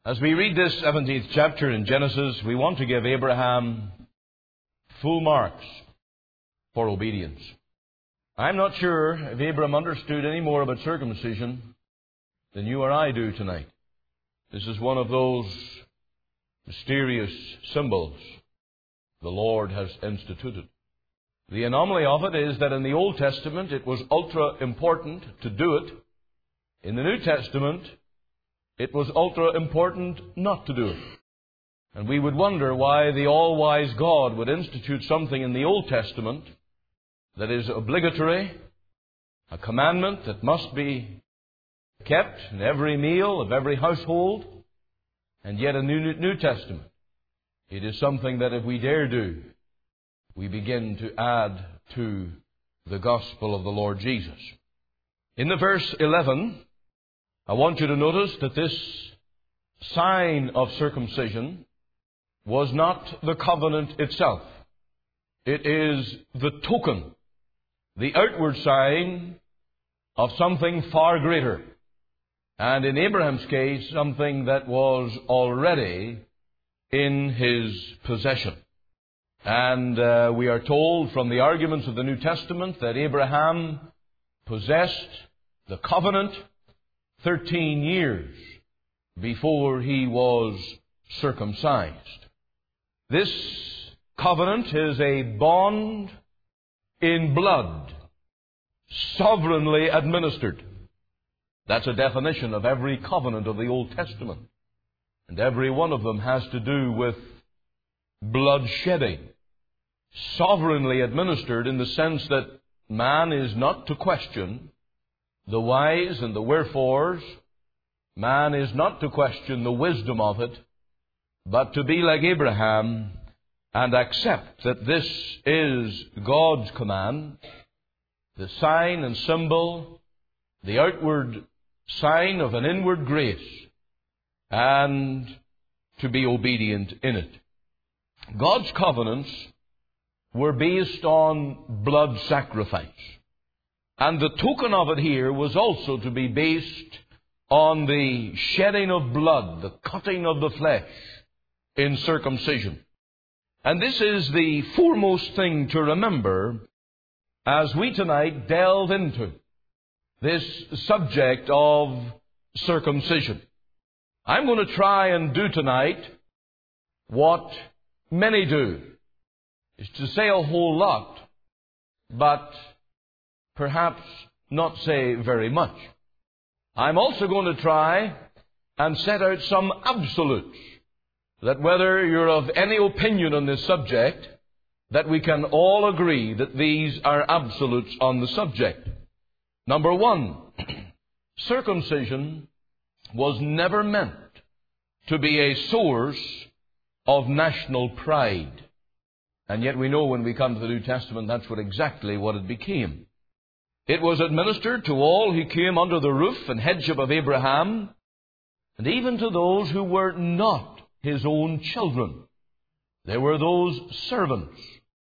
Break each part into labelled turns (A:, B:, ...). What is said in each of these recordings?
A: As we read this 17th chapter in Genesis, we want to give Abraham full marks for obedience. I'm not sure if Abraham understood any more about circumcision than you or I do tonight. This is one of those mysterious symbols the Lord has instituted. The anomaly of it is that in the Old Testament it was ultra important to do it. In the New Testament it was ultra important not to do it. And we would wonder why the all-wise God would institute something in the Old Testament that is obligatory, a commandment that must be kept in every meal of every household, and yet in the New Testament it is something that if we dare do, we begin to add to the gospel of the Lord Jesus. In the verse 11, I want you to notice that this sign of circumcision was not the covenant itself. It is the token, the outward sign of something far greater. And in Abraham's case, something that was already in his possession. And we are told from the arguments of the New Testament that Abraham possessed the covenant 13 years before he was circumcised. This covenant is a bond in blood, sovereignly administered. That's a definition of every covenant of the Old Testament. And every one of them has to do with blood shedding. Sovereignly administered in the sense that man is not to question the whys and the wherefores. Man is not to question the wisdom of it, but to be like Abraham and accept that this is God's command, the sign and symbol, the outward sign of an inward grace, and to be obedient in it. God's covenants were based on blood sacrifice. And the token of it here was also to be based on the shedding of blood, the cutting of the flesh in circumcision. And this is the foremost thing to remember as we tonight delve into this subject of circumcision. I'm going to try and do tonight what many do, is to say a whole lot, but perhaps not say very much. I'm also going to try and set out some absolutes, that whether you're of any opinion on this subject, that we can all agree that these are absolutes on the subject. Number one, circumcision was never meant to be a source of national pride. And yet we know when we come to the New Testament, that's exactly what it became. It was administered to all who came under the roof and headship of Abraham, and even to those who were not his own children. There were those servants,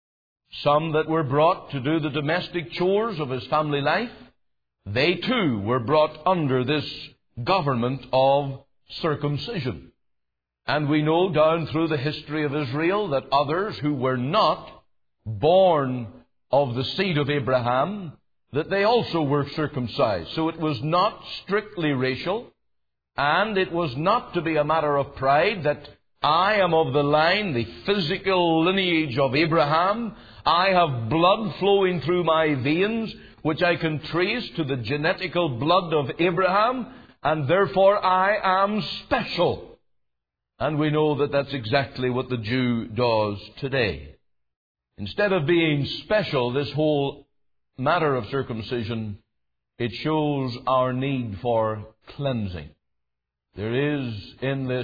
A: some that were brought to do the domestic chores of his family life. They too were brought under this government of circumcision. And we know down through the history of Israel that others who were not born of the seed of Abraham, that they also were circumcised. So it was not strictly racial, and it was not to be a matter of pride that I am of the line, the physical lineage of Abraham. I have blood flowing through my veins, which I can trace to the genetical blood of Abraham, and therefore I am special. And we know that that's exactly what the Jew does today. Instead of being special, this whole matter of circumcision, it shows our need for cleansing. There is in this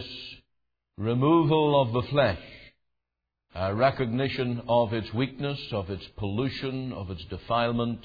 A: removal of the flesh a recognition of its weakness, of its pollution, of its defilement,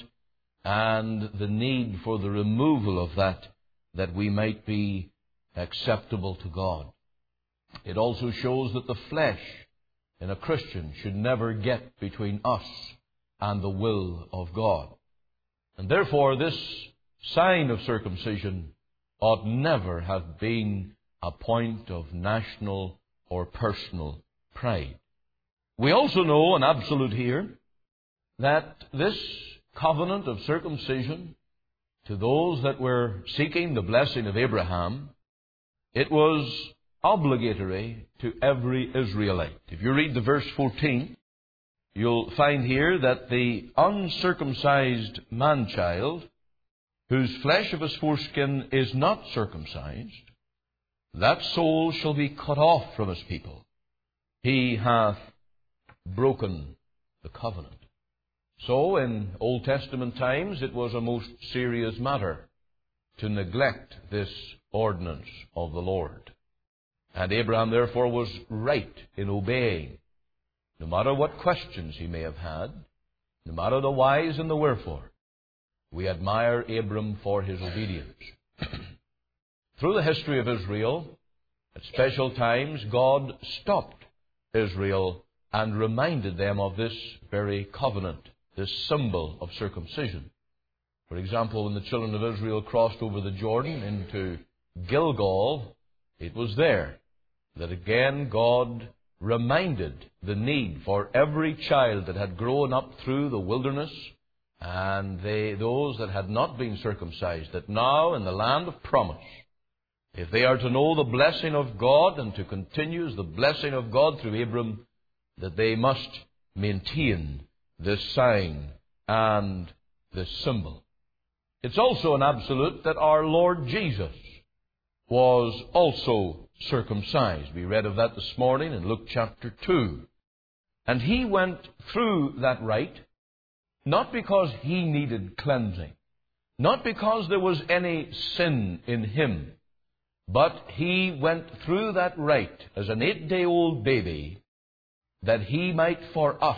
A: and the need for the removal of that we might be acceptable to God. It also shows that the flesh in a Christian should never get between us and the will of God. And therefore this sign of circumcision ought never have been a point of national or personal pride. We also know, an absolute here, that this covenant of circumcision to those that were seeking the blessing of Abraham, it was obligatory to every Israelite. If you read the verse 14, you'll find here that the uncircumcised man-child, whose flesh of his foreskin is not circumcised, that soul shall be cut off from his people. He hath broken the covenant. So, in Old Testament times, it was a most serious matter to neglect this ordinance of the Lord. And Abraham, therefore, was right in obeying, no matter what questions he may have had, no matter the whys and the wherefore. We admire Abram for his obedience. Through the history of Israel, at special times, God stopped Israel and reminded them of this very covenant, this symbol of circumcision. For example, when the children of Israel crossed over the Jordan into Gilgal, it was there that again God reminded the need for every child that had grown up through the wilderness and those that had not been circumcised, that now in the land of promise, if they are to know the blessing of God and to continue as the blessing of God through Abram, that they must maintain this sign and this symbol. It's also an absolute that our Lord Jesus was also circumcised. We read of that this morning in Luke chapter 2. And he went through that rite not because he needed cleansing, not because there was any sin in him, but he went through that rite as an 8-day-old baby that he might for us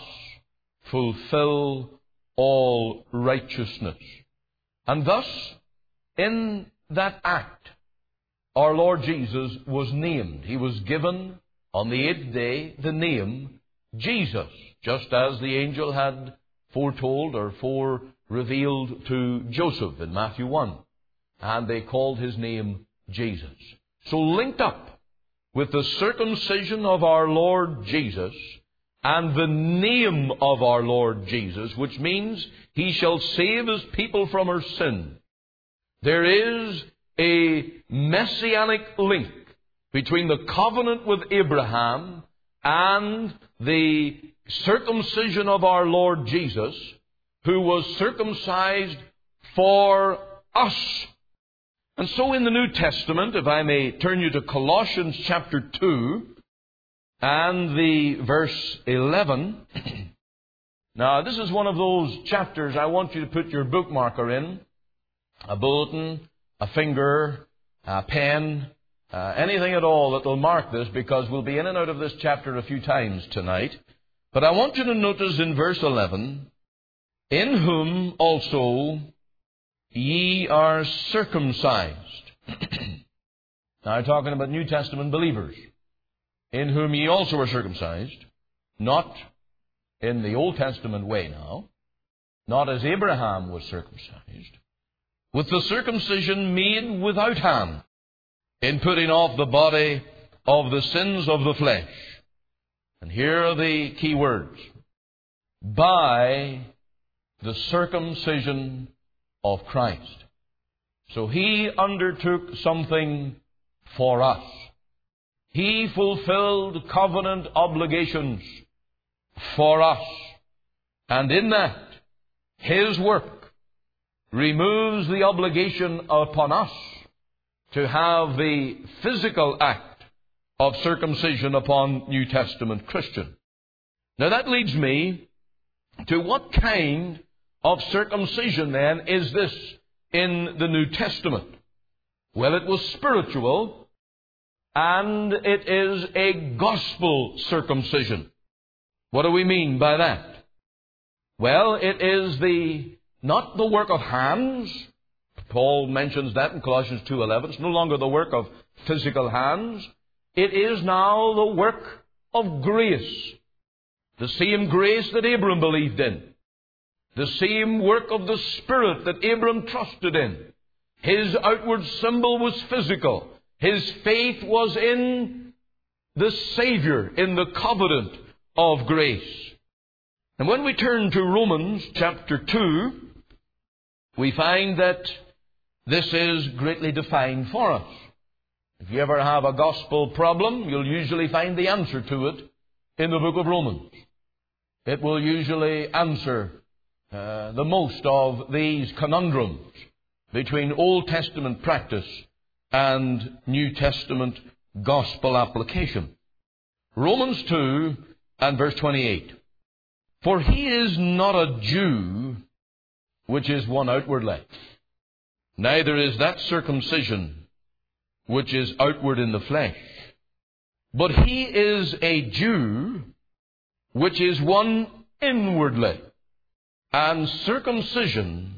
A: fulfill all righteousness. And thus, in that act, our Lord Jesus was named. He was given on the 8th day the name Jesus, just as the angel had foretold or revealed to Joseph in Matthew 1. And they called his name Jesus. So linked up with the circumcision of our Lord Jesus and the name of our Lord Jesus, which means he shall save his people from our sin, there is a messianic link between the covenant with Abraham and the circumcision of our Lord Jesus, who was circumcised for us. And so in the New Testament, if I may turn you to Colossians chapter 2 and the verse 11. Now, this is one of those chapters I want you to put your bookmarker in, a bulletin, a finger, a pen, anything at all that will mark this, because we'll be in and out of this chapter a few times tonight. But I want you to notice in verse 11, in whom also ye are circumcised. Now, I'm talking about New Testament believers. In whom ye also are circumcised, not in the Old Testament way now, not as Abraham was circumcised, with the circumcision made without hand, in putting off the body of the sins of the flesh. And here are the key words. By the circumcision of Christ. So he undertook something for us. He fulfilled covenant obligations for us. And in that, his work removes the obligation upon us to have the physical act of circumcision upon New Testament Christian. Now that leads me to what kind of circumcision then is this in the New Testament? Well, it was spiritual, and it is a gospel circumcision. What do we mean by that? Well, it is not the work of hands. Paul mentions that in Colossians 2:11. It's no longer the work of physical hands. It is now the work of grace. The same grace that Abram believed in. The same work of the Spirit that Abram trusted in. His outward symbol was physical. His faith was in the Savior, in the covenant of grace. And when we turn to Romans chapter 2, we find that this is greatly defined for us. If you ever have a gospel problem, you'll usually find the answer to it in the book of Romans. It will usually answer the most of these conundrums between Old Testament practice and New Testament gospel application. Romans 2 and verse 28. For he is not a Jew which is one outwardly, neither is that circumcision which is outward in the flesh, but he is a Jew which is one inwardly, and circumcision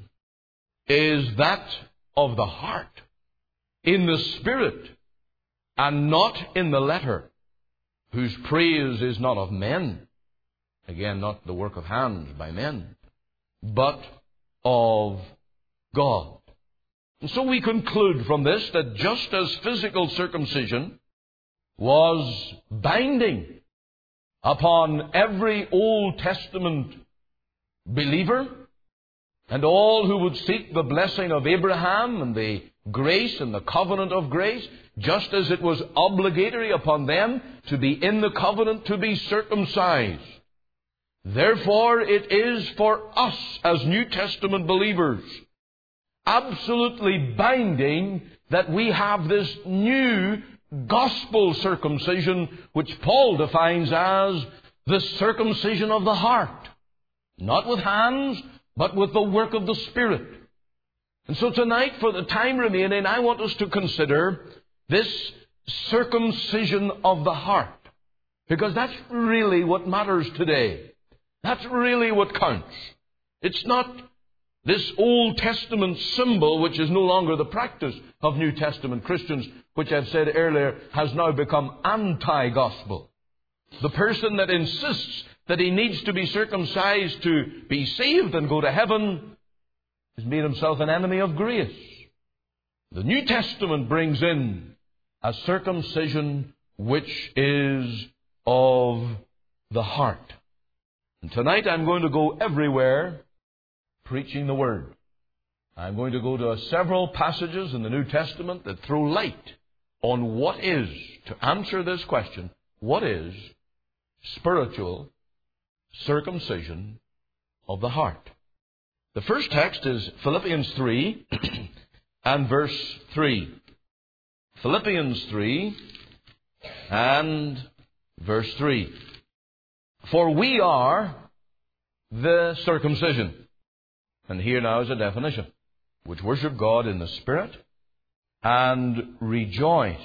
A: is that of the heart, in the spirit, and not in the letter, whose praise is not of men, again, not the work of hands by men, but of God. And so we conclude from this that just as physical circumcision was binding upon every Old Testament believer, and all who would seek the blessing of Abraham and the grace and the covenant of grace, just as it was obligatory upon them to be in the covenant, to be circumcised. Therefore, it is for us as New Testament believers absolutely binding that we have this new gospel circumcision, which Paul defines as the circumcision of the heart. Not with hands, but with the work of the Spirit. And so tonight, for the time remaining, I want us to consider this circumcision of the heart. Because that's really what matters today. That's really what counts. It's not this Old Testament symbol, which is no longer the practice of New Testament Christians, which I've said earlier has now become anti-gospel. The person that insists that he needs to be circumcised to be saved and go to heaven has made himself an enemy of grace. The New Testament brings in a circumcision which is of the heart. And tonight I'm going to go everywhere preaching the Word. I'm going to go to several passages in the New Testament that throw light on what is, to answer this question, what is spiritual circumcision of the heart. The first text is Philippians 3 and verse 3. Philippians 3 and verse 3. For we are the circumcision. And here now is a definition. Which worship God in the Spirit and rejoice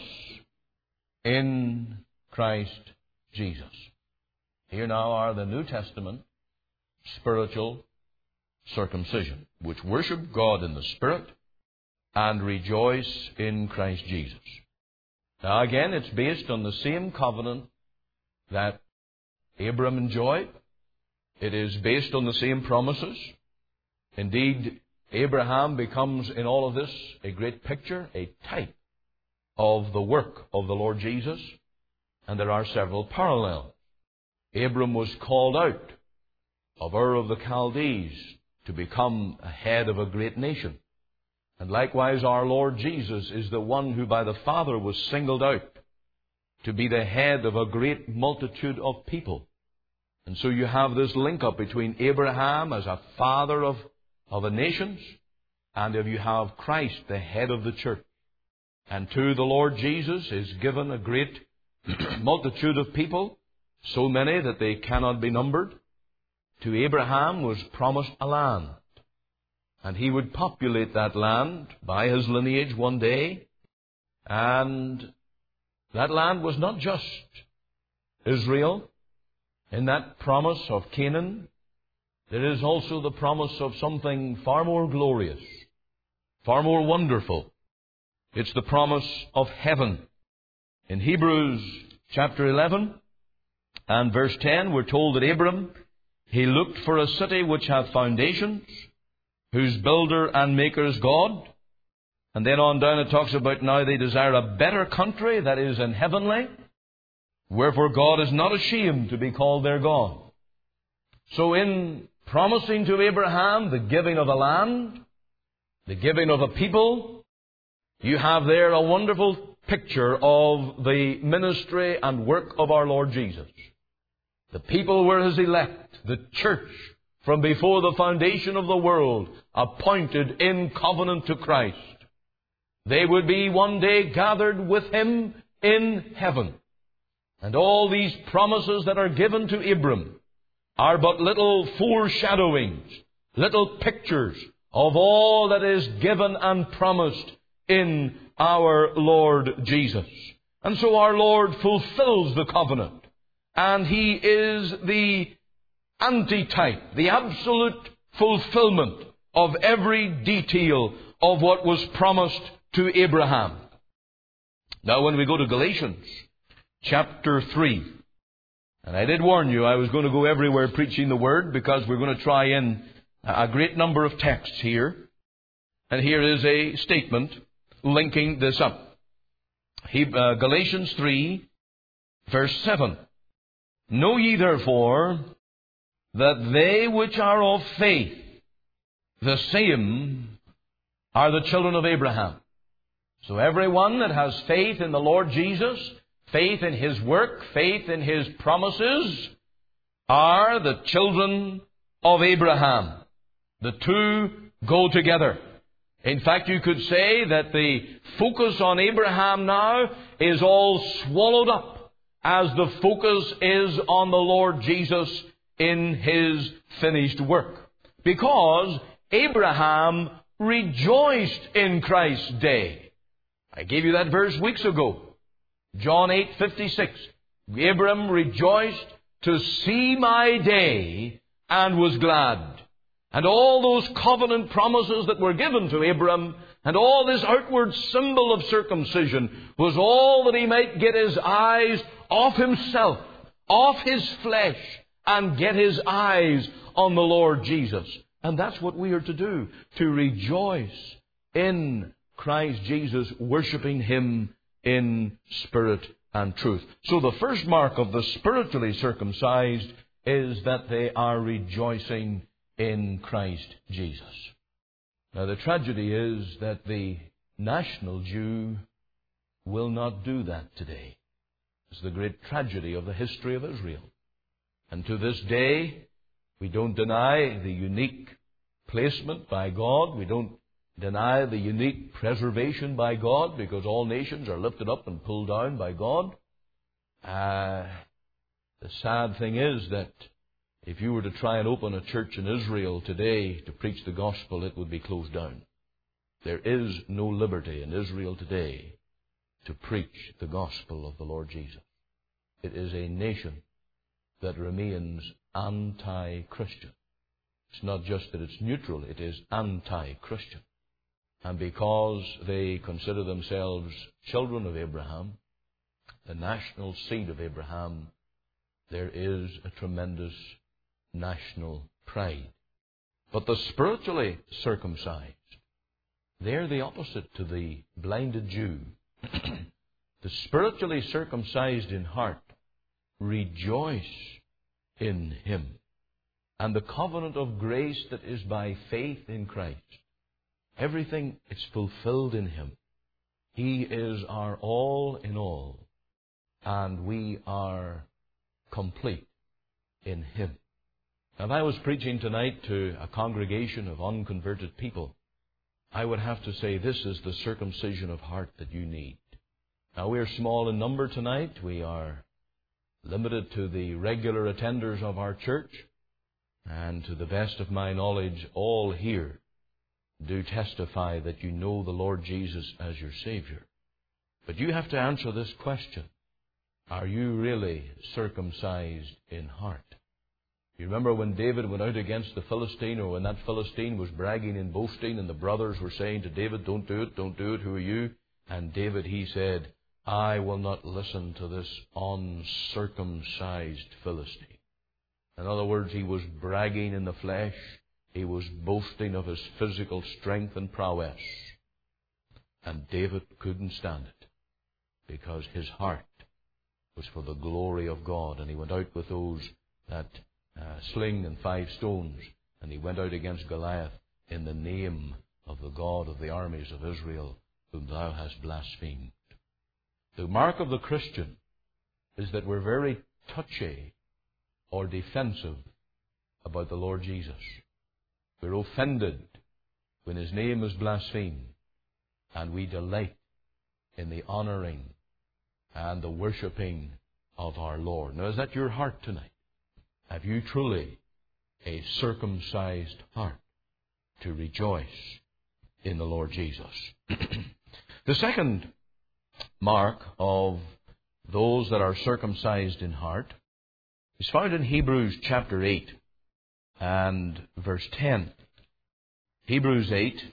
A: in Christ Jesus. Here now are the New Testament spiritual circumcision. Which worship God in the Spirit and rejoice in Christ Jesus. Now again, it's based on the same covenant that Abraham enjoyed. It is based on the same promises. Indeed, Abraham becomes in all of this a great picture, a type of the work of the Lord Jesus. And there are several parallels. Abram was called out of Ur of the Chaldees to become a head of a great nation. And likewise our Lord Jesus is the one who by the Father was singled out to be the head of a great multitude of people. And so you have this link up between Abraham as a father of the nations, and if you have Christ, the head of the church. And to the Lord Jesus is given a great multitude of people, so many that they cannot be numbered. To Abraham was promised a land, and he would populate that land by his lineage one day. And that land was not just Israel. In that promise of Canaan, there is also the promise of something far more glorious, far more wonderful. It's the promise of heaven. In Hebrews chapter 11 and verse 10, we're told that Abram, he looked for a city which hath foundations, whose builder and maker is God. And then on down it talks about now they desire a better country, that is in heavenly. Wherefore God is not ashamed to be called their God. So in promising to Abraham the giving of a land, the giving of a people, you have there a wonderful picture of the ministry and work of our Lord Jesus. The people were His elect, the church from before the foundation of the world, appointed in covenant to Christ. They would be one day gathered with Him in heaven. And all these promises that are given to Abram are but little foreshadowings, little pictures of all that is given and promised in our Lord Jesus. And so our Lord fulfills the covenant. And He is the antitype, the absolute fulfillment of every detail of what was promised to Abraham. Now when we go to Galatians chapter 3, and I did warn you I was going to go everywhere preaching the Word, because we're going to try in a great number of texts here. And here is a statement linking this up. Galatians 3, verse 7. Know ye therefore that they which are of faith, the same are the children of Abraham. So everyone that has faith in the Lord Jesus, faith in His work, faith in His promises, are the children of Abraham. The two go together. In fact, you could say that the focus on Abraham now is all swallowed up as the focus is on the Lord Jesus in His finished work. Because Abraham rejoiced in Christ's day. I gave you that verse weeks ago. John 8:56. Abram rejoiced to see my day and was glad. And all those covenant promises that were given to Abram, and all this outward symbol of circumcision, was all that he might get his eyes off himself, off his flesh, and get his eyes on the Lord Jesus. And that's what we are to do, to rejoice in Christ Jesus, worshiping Him in spirit and truth. So the first mark of the spiritually circumcised is that they are rejoicing in Christ Jesus. Now the tragedy is that the national Jew will not do that today. It's the great tragedy of the history of Israel. And to this day, we don't deny the unique placement by God. We don't deny the unique preservation by God, because all nations are lifted up and pulled down by God. The sad thing is that if you were to try and open a church in Israel today to preach the gospel, it would be closed down. There is no liberty in Israel today to preach the gospel of the Lord Jesus. It is a nation that remains anti-Christian. It's not just that it's neutral, it is anti-Christian. And because they consider themselves children of Abraham, the national seed of Abraham, there is a tremendous national pride. But the spiritually circumcised, they're the opposite to the blinded Jew. The spiritually circumcised in heart rejoice in Him. And the covenant of grace that is by faith in Christ, everything is fulfilled in Him. He is our all in all, and we are complete in Him. Now, if I was preaching tonight to a congregation of unconverted people, I would have to say this is the circumcision of heart that you need. Now, we are small in number tonight. We are limited to the regular attenders of our church. And to the best of my knowledge, all here do testify that you know the Lord Jesus as your Savior. But you have to answer this question. Are you really circumcised in heart? You remember when David went out against the Philistine, or when that Philistine was bragging and boasting, and the brothers were saying to David, don't do it, don't do it, who are you? And David, he said, I will not listen to this uncircumcised Philistine. In other words, he was bragging in the flesh. He was boasting of his physical strength and prowess. And David couldn't stand it, because his heart was for the glory of God. And he went out with that sling and 5 stones, and he went out against Goliath in the name of the God of the armies of Israel, whom thou hast blasphemed. The mark of the Christian is that we're very touchy or defensive about the Lord Jesus. We're offended when His name is blasphemed, and we delight in the honouring and the worshipping of our Lord. Now, is that your heart tonight? Have you truly a circumcised heart to rejoice in the Lord Jesus? The second mark of those that are circumcised in heart is found in Hebrews chapter 8 and verse 10. Hebrews 8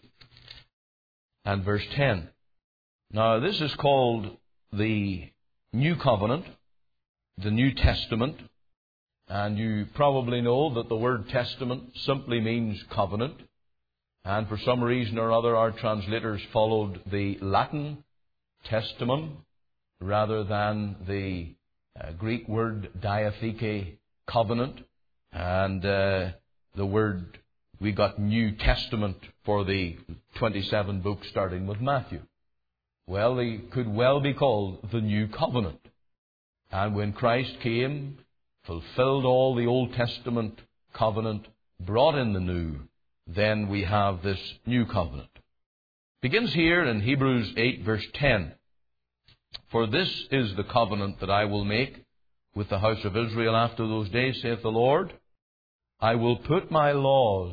A: and verse 10. Now, this is called the New Covenant, the New Testament, and you probably know that the word testament simply means covenant, and for some reason or other our translators followed the Latin testament rather than the Greek word diatheke, covenant, and the word, we got New Testament for the 27 books starting with Matthew. Well, they could well be called the New Covenant. And when Christ came, fulfilled all the Old Testament covenant, brought in the new, then we have this New Covenant. Begins here in Hebrews 8 verse 10. For this is the covenant that I will make with the house of Israel after those days, saith the Lord. I will put my laws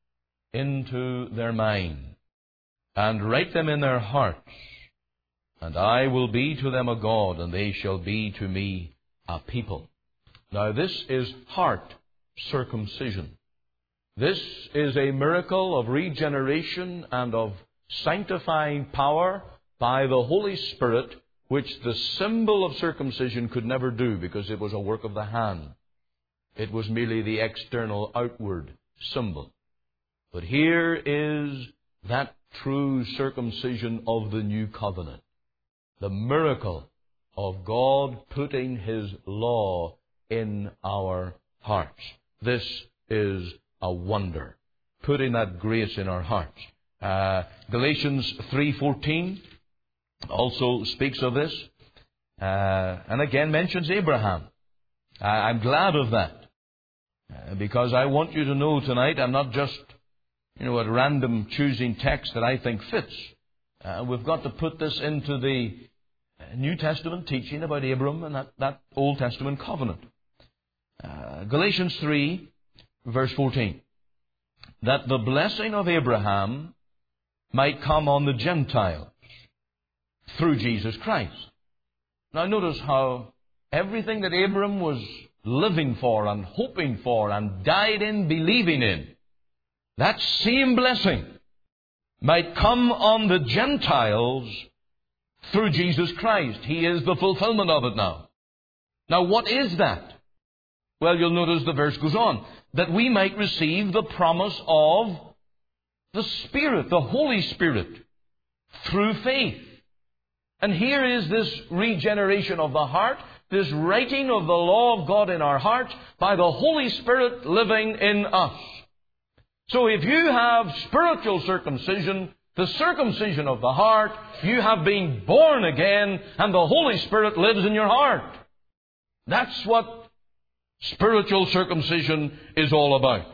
A: into their mind, and write them in their hearts, and I will be to them a God, and they shall be to me a people. Now this is heart circumcision. This is a miracle of regeneration and of sanctifying power by the Holy Spirit, which the symbol of circumcision could never do, because it was a work of the hand. It was merely the external, outward symbol. But here is that true circumcision of the New Covenant. The miracle of God putting His law in our hearts. This is a wonder, putting that grace in our hearts. Galatians 3:14 also speaks of this, and again mentions Abraham. I'm glad of that, because I want you to know tonight I'm not just, at random choosing text that I think fits. We've got to put this into the New Testament teaching about Abram and that Old Testament covenant. Galatians 3, verse 14. That the blessing of Abraham might come on the Gentiles through Jesus Christ. Now notice how everything that Abram was living for and hoping for and died in believing in, that same blessing might come on the Gentiles through Jesus Christ. He is the fulfillment of it now. Now what is that? Well, you'll notice the verse goes on. That we might receive the promise of the Spirit, the Holy Spirit, through faith. And here is this regeneration of the heart, this writing of the law of God in our hearts by the Holy Spirit living in us. So if you have spiritual circumcision, the circumcision of the heart, you have been born again, and the Holy Spirit lives in your heart. That's what spiritual circumcision is all about.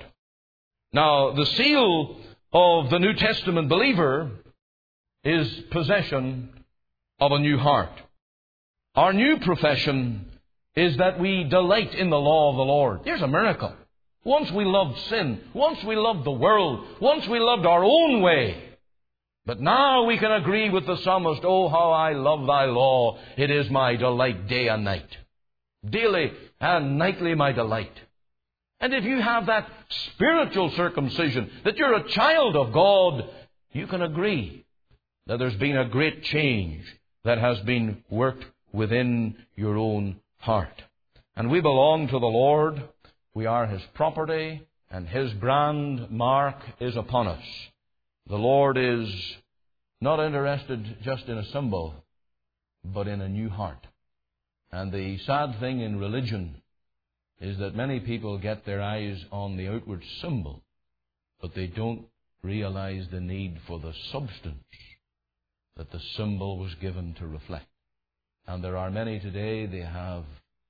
A: Now, the seal of the New Testament believer is possession of a new heart. Our new profession is that we delight in the law of the Lord. Here's a miracle. Once we loved sin, once we loved the world, once we loved our own way. But now we can agree with the psalmist, oh, how I love thy law. It is my delight day and night. Daily and nightly my delight. And if you have that spiritual circumcision, that you're a child of God, you can agree that there's been a great change that has been worked within your own heart. And we belong to the Lord. We are His property, and His brand mark is upon us. The Lord is not interested just in a symbol, but in a new heart. And the sad thing in religion is that many people get their eyes on the outward symbol, but they don't realize the need for the substance that the symbol was given to reflect. And there are many today, they have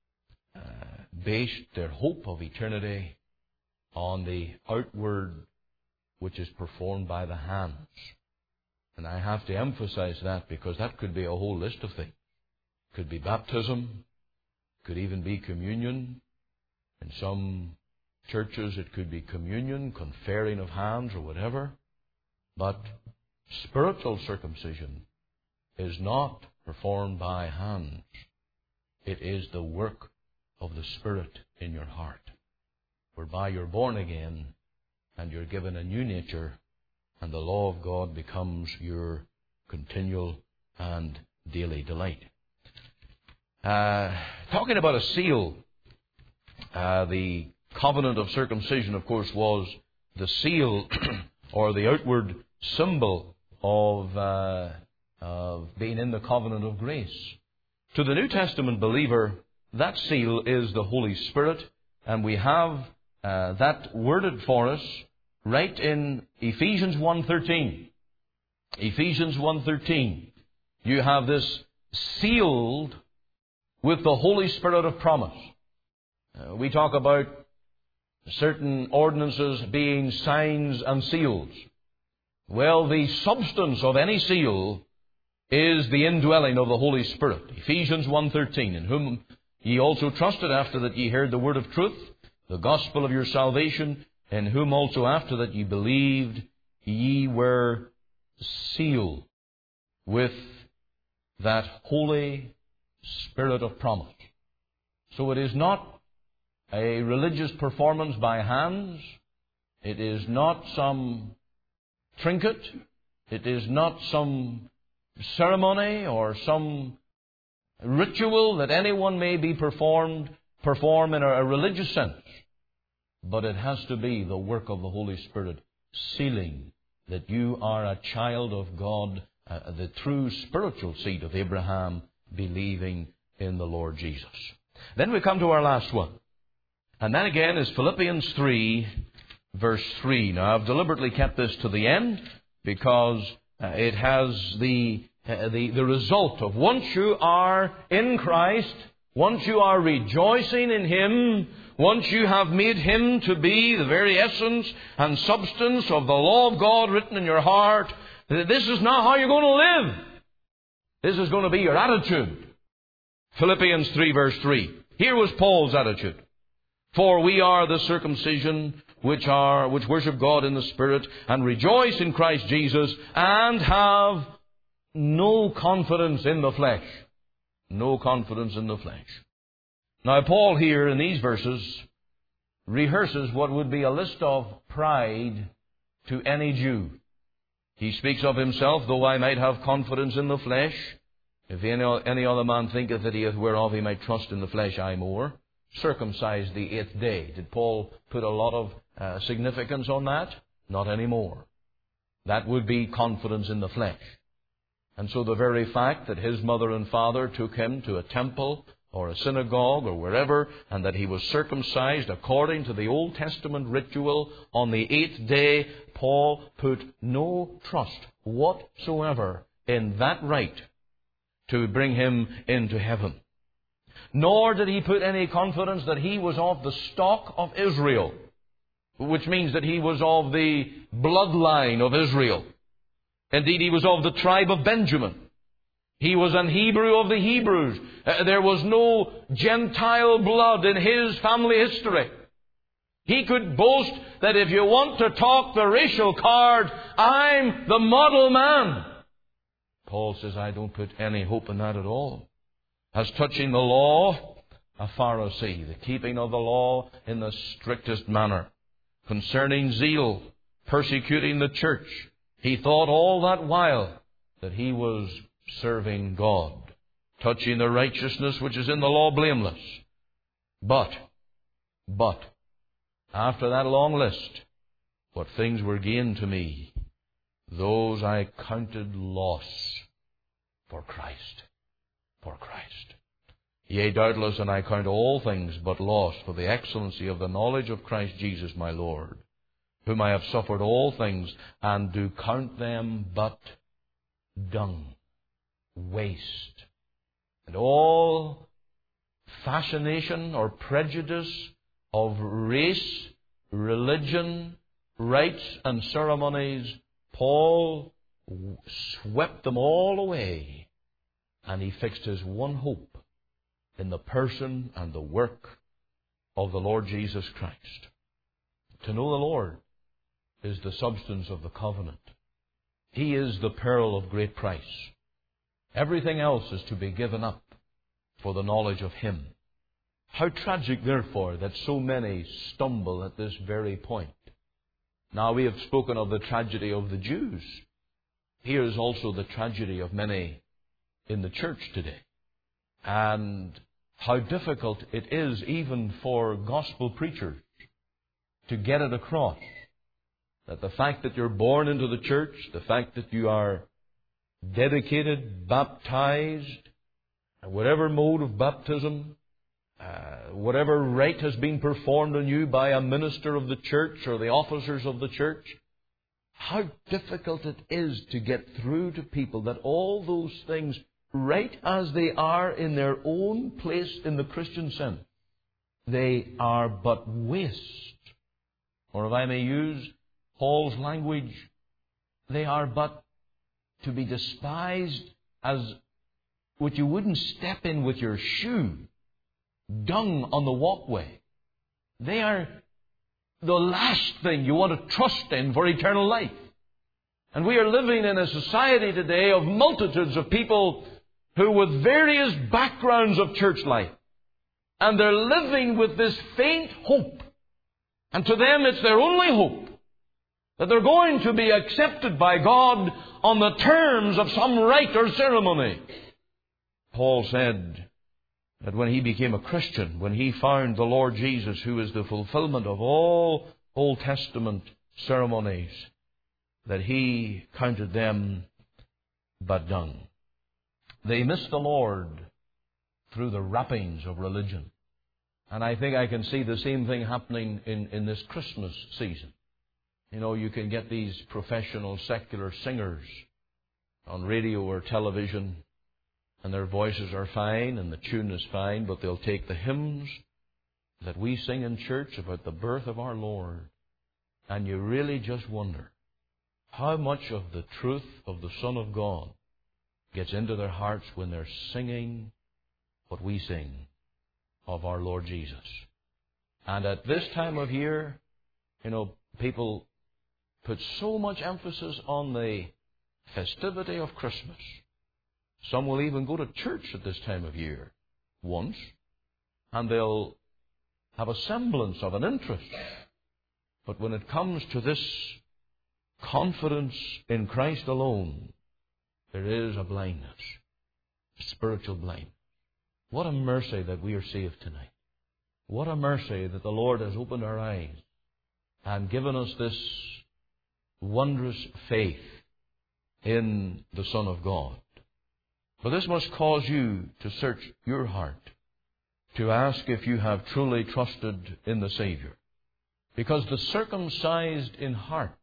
A: based their hope of eternity on the outward which is performed by the hands. And I have to emphasize that, because that could be a whole list of things. Could be baptism, could even be communion. In some churches it could be communion, conferring of hands or whatever. But spiritual circumcision is not performed by hands. It is the work of the Spirit in your heart, whereby you're born again and you're given a new nature, and the law of God becomes your continual and daily delight. Talking about a seal, the covenant of circumcision, of course, was the seal or the outward symbol of being in the covenant of grace. To the New Testament believer, that seal is the Holy Spirit, and we have that worded for us right in Ephesians 1:13. Ephesians 1:13. You have this sealed with the Holy Spirit of promise. We talk about certain ordinances being signs and seals. Well, the substance of any seal is the indwelling of the Holy Spirit. Ephesians 1:13, in whom ye also trusted after that ye heard the word of truth, the gospel of your salvation, in whom also after that ye believed, ye were sealed with that Holy Spirit of promise. So it is not a religious performance by hands. It is not some trinket. It is not some ceremony or some ritual that anyone may be perform in a religious sense. But it has to be the work of the Holy Spirit, sealing that you are a child of God, the true spiritual seed of Abraham, believing in the Lord Jesus. Then we come to our last one. And that again is Philippians 3, verse 3. Now, I've deliberately kept this to the end because it has the result of once you are in Christ, once you are rejoicing in Him, once you have made Him to be the very essence and substance of the law of God written in your heart, this is not how you're going to live. This is going to be your attitude. Philippians 3, verse 3. Here was Paul's attitude. For we are the circumcision which worship God in the Spirit and rejoice in Christ Jesus and have no confidence in the flesh. No confidence in the flesh. Now, Paul here in these verses rehearses what would be a list of pride to any Jew. He speaks of himself, though I might have confidence in the flesh, if any other man thinketh that he hath whereof he might trust in the flesh, I more. Circumcised the 8th day. Did Paul put a lot of significance on that? Not anymore. That would be confidence in the flesh. And so the very fact that his mother and father took him to a temple or a synagogue or wherever, and that he was circumcised according to the Old Testament ritual on the 8th day, Paul put no trust whatsoever in that rite to bring him into heaven. Nor did he put any confidence that he was of the stock of Israel, which means that he was of the bloodline of Israel. Indeed, he was of the tribe of Benjamin. He was an Hebrew of the Hebrews. There was no Gentile blood in his family history. He could boast that if you want to talk the racial card, I'm the model man. Paul says, I don't put any hope in that at all. As touching the law, a Pharisee, the keeping of the law in the strictest manner. Concerning zeal, persecuting the church, he thought all that while that he was serving God. Touching the righteousness which is in the law, blameless. But, after that long list, what things were gained to me, those I counted loss for Christ. For Christ. Yea, doubtless, and I count all things but loss for the excellency of the knowledge of Christ Jesus my Lord, whom I have suffered all things, and do count them but dung, waste, and all fascination or prejudice of race, religion, rites and ceremonies. Paul swept them all away, and he fixed his one hope in the person and the work of the Lord Jesus Christ. To know the Lord is the substance of the covenant. He is the pearl of great price. Everything else is to be given up for the knowledge of Him. How tragic, therefore, that so many stumble at this very point. Now, we have spoken of the tragedy of the Jews. Here is also the tragedy of many in the church today. And how difficult it is even for gospel preachers to get it across. That the fact that you're born into the church, the fact that you are dedicated, baptized, whatever mode of baptism, whatever rite has been performed on you by a minister of the church or the officers of the church, how difficult it is to get through to people that all those things, right as they are in their own place in the Christian sense, they are but waste. Or if I may use Paul's language, they are but to be despised as what you wouldn't step in with your shoe, dung on the walkway. They are the last thing you want to trust in for eternal life. And we are living in a society today of multitudes of people who with various backgrounds of church life, and they're living with this faint hope. And to them it's their only hope that they're going to be accepted by God on the terms of some rite or ceremony. Paul said that when he became a Christian, when he found the Lord Jesus, who is the fulfillment of all Old Testament ceremonies, that he counted them but dung. They missed the Lord through the wrappings of religion. And I think I can see the same thing happening in this Christmas season. You know, you can get these professional secular singers on radio or television, and their voices are fine and the tune is fine, but they'll take the hymns that we sing in church about the birth of our Lord, and you really just wonder how much of the truth of the Son of God gets into their hearts when they're singing what we sing of our Lord Jesus. And at this time of year, you know, people put so much emphasis on the festivity of Christmas. Some will even go to church at this time of year once, and they'll have a semblance of an interest. But when it comes to this confidence in Christ alone, there is a blindness, spiritual blindness. What a mercy that we are saved tonight. What a mercy that the Lord has opened our eyes and given us this wondrous faith in the Son of God. But this must cause you to search your heart, to ask if you have truly trusted in the Savior. Because the circumcised in heart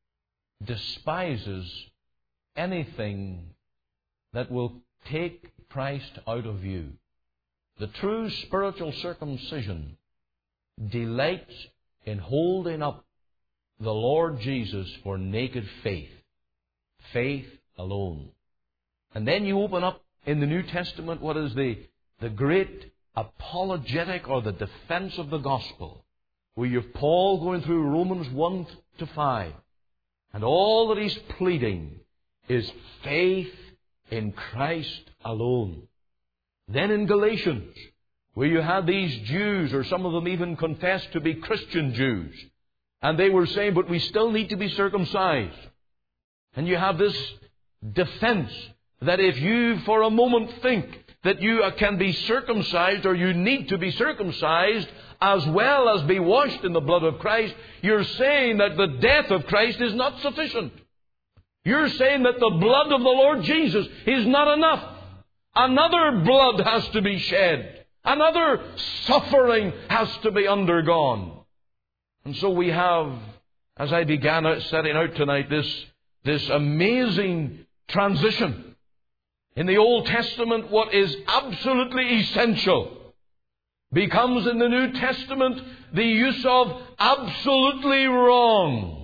A: despises anything that will take Christ out of view. The true spiritual circumcision delights in holding up the Lord Jesus for naked faith. Faith alone. And then you open up in the New Testament what is the great apologetic or the defense of the gospel, where you have Paul going through Romans 1 to 5. And all that he's pleading is faith in Christ alone. Then in Galatians, where you had these Jews, or some of them even confessed to be Christian Jews, and they were saying, but we still need to be circumcised. And you have this defense that if you for a moment think that you can be circumcised, or you need to be circumcised as well as be washed in the blood of Christ, you're saying that the death of Christ is not sufficient. You're saying that the blood of the Lord Jesus is not enough. Another blood has to be shed. Another suffering has to be undergone. And so we have, as I began setting out tonight, this amazing transition. In the Old Testament, what is absolutely essential becomes in the New Testament the use of absolutely wrong.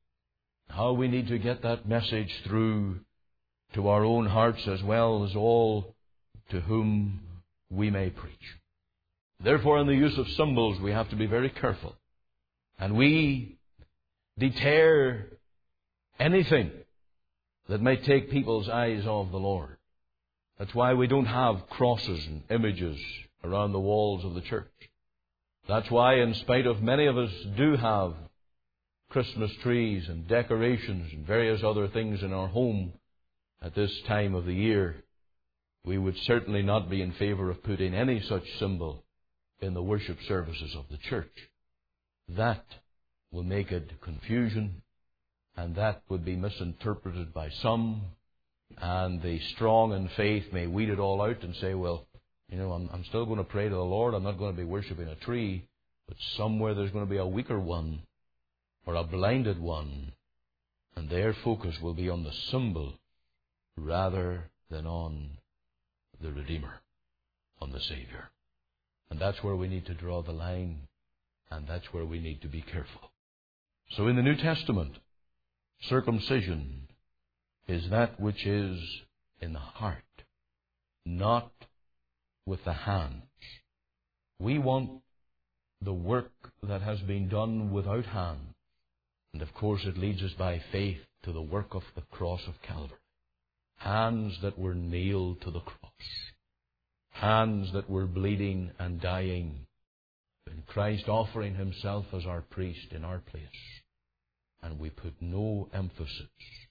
A: How we need to get that message through to our own hearts as well as all to whom we may preach. Therefore, in the use of symbols, we have to be very careful. And we deter anything that may take people's eyes off the Lord. That's why we don't have crosses and images around the walls of the church. That's why, in spite of many of us do have Christmas trees and decorations and various other things in our home at this time of the year, we would certainly not be in favor of putting any such symbol in the worship services of the church. That will make it confusion, and that would be misinterpreted by some, and the strong in faith may weed it all out and say, well, I'm still going to pray to the Lord. I'm not going to be worshiping a tree, but somewhere there's going to be a weaker one or a blinded one, and their focus will be on the symbol rather than on the Redeemer, on the Savior. And that's where we need to draw the line, and that's where we need to be careful. So in the New Testament, circumcision is that which is in the heart, not with the hands. We want the work that has been done without hands. And of course it leads us by faith to the work of the cross of Calvary. Hands that were nailed to the cross. Hands that were bleeding and dying. And Christ offering Himself as our priest in our place. And we put no emphasis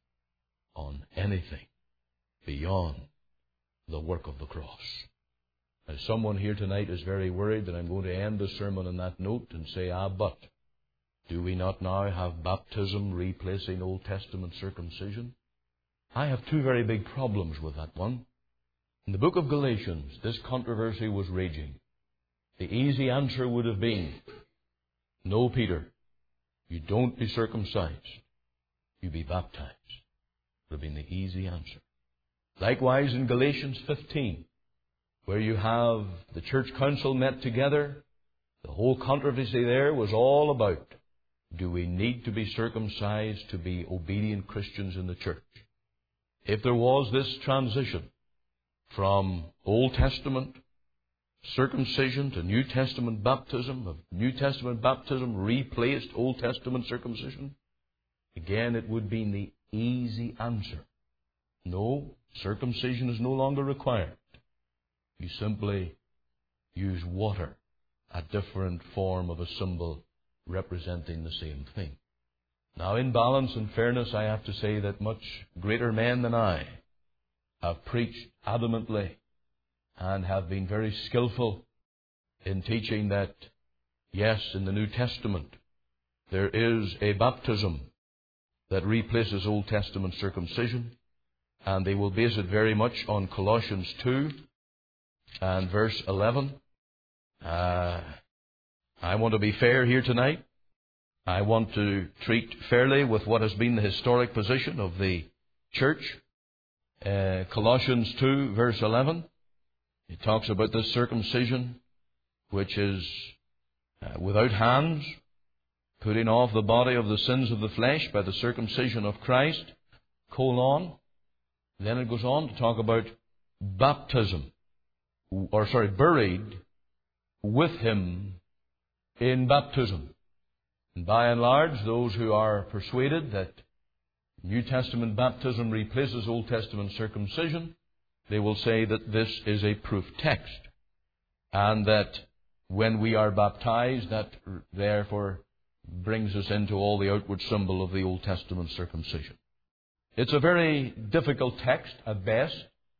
A: on anything beyond the work of the cross. Now, someone here tonight is very worried that I'm going to end the sermon on that note and say, but do we not now have baptism replacing Old Testament circumcision? I have two very big problems with that one. In the book of Galatians, this controversy was raging. The easy answer would have been, no, Peter, you don't be circumcised. You be baptized. Would have been the easy answer. Likewise in Galatians 15, where you have the church council met together, the whole controversy there was all about, do we need to be circumcised to be obedient Christians in the church? If there was this transition from Old Testament circumcision to New Testament baptism, of New Testament baptism replaced Old Testament circumcision, again it would be the easy answer. No, circumcision is no longer required. You simply use water, a different form of a symbol representing the same thing. Now, in balance and fairness, I have to say that much greater men than I have preached adamantly and have been very skillful in teaching that, yes, in the New Testament, there is a baptism that replaces Old Testament circumcision, and they will base it very much on Colossians 2 and verse 11. I want to be fair here tonight. I want to treat fairly with what has been the historic position of the church. Colossians 2 verse 11. It talks about this circumcision which is without hands, putting off the body of the sins of the flesh by the circumcision of Christ, Then it goes on to talk about baptism, buried with Him in baptism. And by and large, those who are persuaded that New Testament baptism replaces Old Testament circumcision, they will say that this is a proof text, and that when we are baptized, that therefore brings us into all the outward symbol of the Old Testament circumcision. It's a very difficult text at best.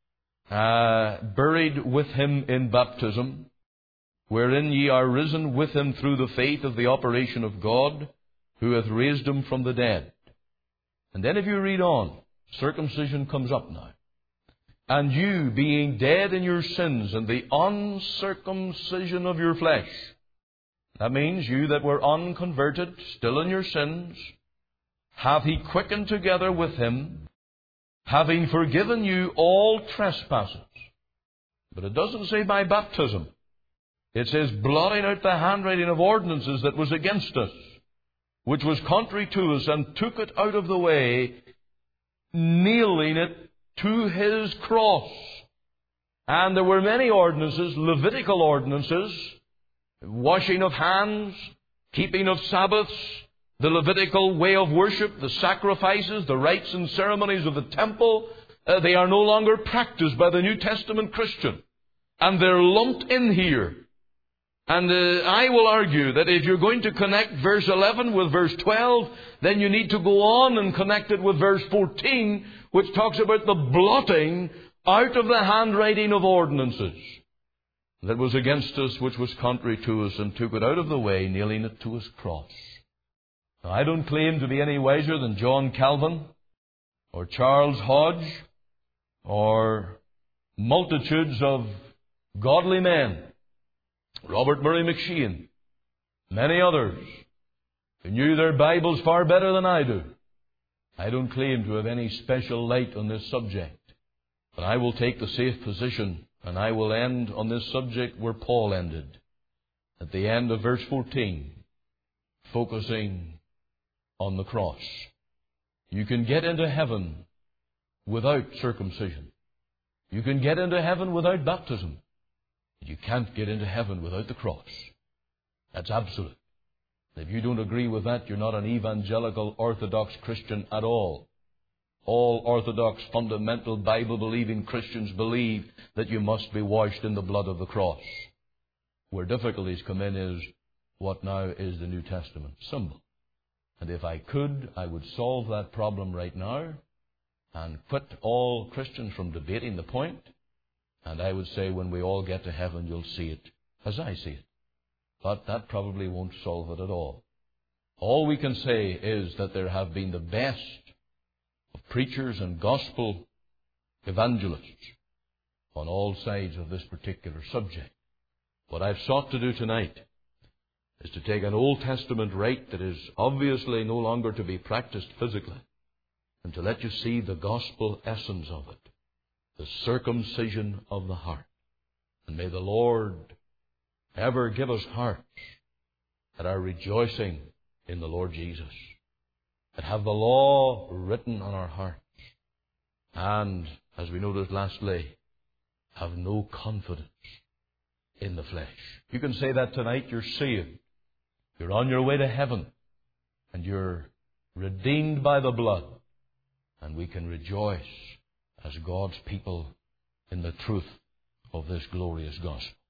A: Buried with Him in baptism, wherein ye are risen with Him through the faith of the operation of God, who hath raised Him from the dead. And then if you read on, Circumcision comes up now. And you, being dead in your sins and the uncircumcision of your flesh. That means you that were unconverted, still in your sins, hath He quickened together with Him, having forgiven you all trespasses. But it doesn't say by baptism. It says blotting out the handwriting of ordinances that was against us, which was contrary to us, and took it out of the way, nailing it to His cross. And there were many ordinances, Levitical ordinances, washing of hands, keeping of Sabbaths, the Levitical way of worship, the sacrifices, the rites and ceremonies of the temple. They are no longer practiced by the New Testament Christian. And they're lumped in here. And I will argue that if you're going to connect verse 11 with verse 12, then you need to go on and connect it with verse 14, which talks about the blotting out of the handwriting of ordinances that was against us, which was contrary to us, and took it out of the way, nailing it to His cross. Now, I don't claim to be any wiser than John Calvin or Charles Hodge or multitudes of godly men, Robert Murray McShane, many others who knew their Bibles far better than I do. I don't claim to have any special light on this subject, but I will take the safe position, and I will end on this subject where Paul ended, at the end of verse 14, focusing on the cross. You can get into heaven without circumcision. You can get into heaven without baptism. You can't get into heaven without the cross. That's absolute. If you don't agree with that, you're not an evangelical Orthodox Christian at all. All Orthodox, fundamental, Bible-believing Christians believe that you must be washed in the blood of the cross. Where difficulties come in is what now is the New Testament symbol. And if I could, I would solve that problem right now and quit all Christians from debating the point. And I would say when we all get to heaven, you'll see it as I see it. But that probably won't solve it at all. All we can say is that there have been the best of preachers and gospel evangelists on all sides of this particular subject. What I've sought to do tonight is to take an Old Testament rite that is obviously no longer to be practiced physically, and to let you see the gospel essence of it, the circumcision of the heart. And may the Lord ever give us hearts that are rejoicing in the Lord Jesus, that have the law written on our hearts, and, as we noticed lastly, have no confidence in the flesh. You can say that tonight. You're saved. You're on your way to heaven, and you're redeemed by the blood, and we can rejoice as God's people in the truth of this glorious gospel.